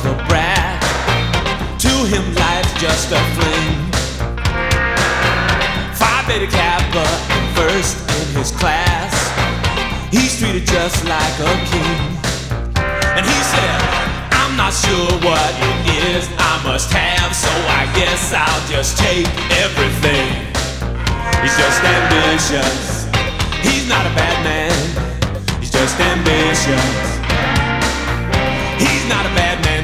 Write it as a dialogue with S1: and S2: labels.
S1: a brat. To him life's just a fling. Phi Beta Kappa and first in his class. He's treated just like a king. And he said, I'm not sure what it is I must have, so I guess I'll just take everything. He's just ambitious. He's not a bad man. He's just ambitious. He's not a bad